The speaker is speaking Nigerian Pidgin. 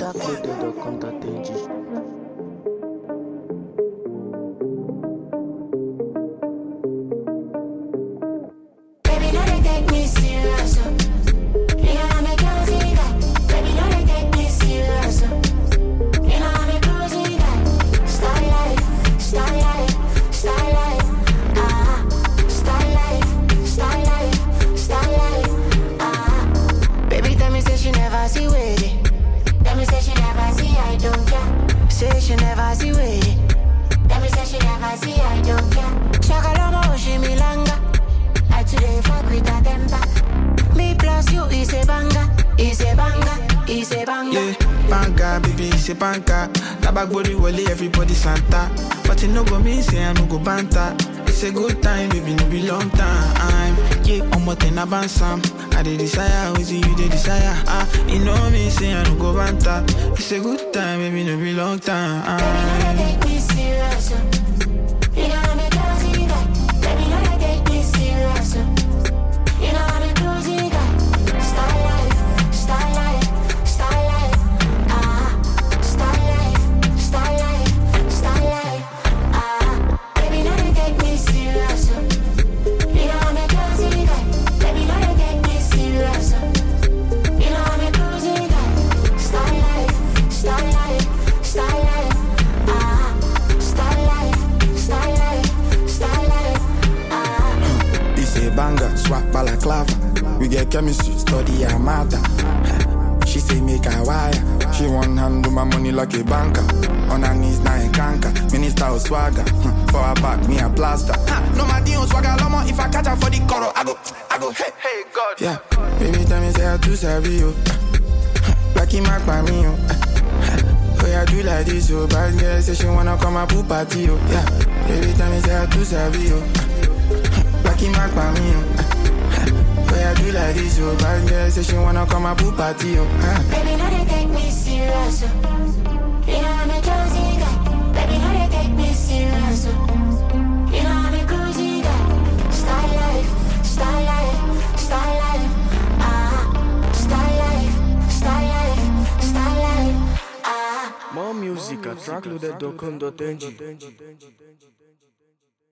trackloaded.com.ng. Baby, no, they take me serious. You know I'm a crazy guy. Baby, no, they take me serious. You know I'm a crazy guy. Star life, star life, star life. Star life, star life, star life. Baby, tell me say she never see way. Tell me say she never see I don't care. Say she never see way. Tell me say she never see I don't care. Shakalama Oshimi Langa. I today fuck with a temper. Me plus you is a banger, is a banger, is a banger. Yeah, banka, baby, it's a banka. Tabak body wale, everybody Santa. But it no go mean say I no go banta. It's a good time, baby, no be long time. Yeah, I'm what in a bansam. I dey desire, with you dey desire. You know me say I no go banta. It's a good time, baby, no be long time. Baby, no, take me serious. You know I'm a crazy guy. Baby, no, take me serious. You know I'm a crazy guy. Star life, star life, star life. Star life, star life, star life. Baby, no, take me serious. You know I'm a crazy guy. Baby, no, take me serious. You know I'm a crazy guy. Star life, star life, star life. Star life, star life, star life. It's a banger, swap balaclava. We get chemistry, study her matter. She say make her wire. She one hand do my money like a banker. On her knees now in canker. Minister of swagger. For her back, me a plaster. No my deal swagger lomo. If I catch her for the coro, I go, hey, hey God. Yeah, baby tell me say I too savvy you. Blacky mark by me yo. Oh yeah, do like this yo. Bad girl say she wanna come and pool party yo. Yeah, baby tell me say I too savvy yo. Blacky mark by me yo. Oh yeah, do like this yo. Bad girl say she wanna come and pool party yo. Baby, no, they take me serious. You know I'm a crazy guy. Baby, no, they take me serious. You know I'm a crazy guy. Star life, star life, star life. Star life, star life, star life. More music at trackloaded.com.ng.